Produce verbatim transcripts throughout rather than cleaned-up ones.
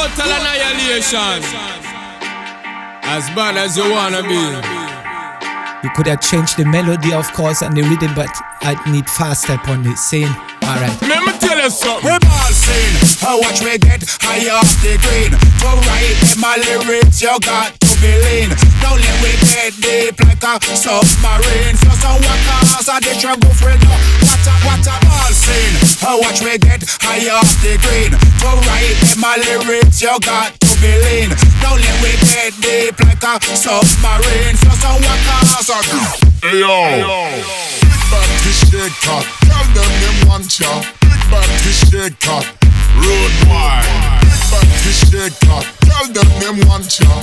Total annihilation. As bad as you wanna be. You could have changed the melody, of course, and the rhythm, but I need fast step on the scene. Alright. Let me tell you something. We ball scene. How watch me get high off the green. To write in my lyrics, you got to be lean. Don't let we get deep like a submarine. So some walkers are the trouble friend. What a, what a ball scene. How watch me get high off the green. To write in my lyrics, you got to be lean. Don't let we get deep like a submarine. So some walkers are the Hey yo, hey, yo. Big bad fish shake cut. Tell them them one chow. Big bad fish shake cut. Road wide. Big bad fish shake cut. Tell them them one chow.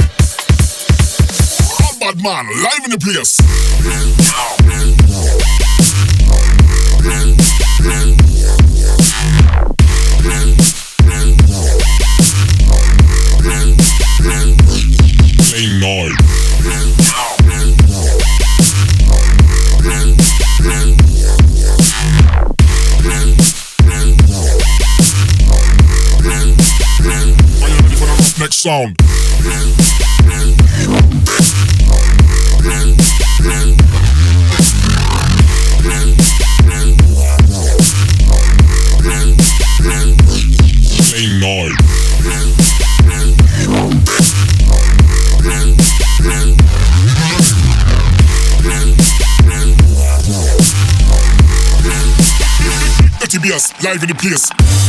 Oh bad man, live in the place. Plain noise. Next sound. Plain noise. T B S live in the place.